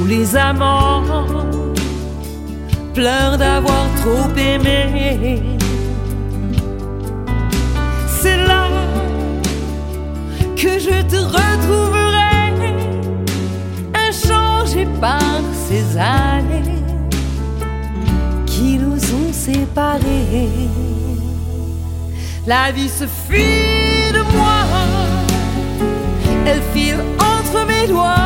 Tous les amants pleurent d'avoir trop aimé. C'est là que je te retrouverai, inchangé par ces années qui nous ont séparés. La vie se fuit de moi, elle file entre mes doigts.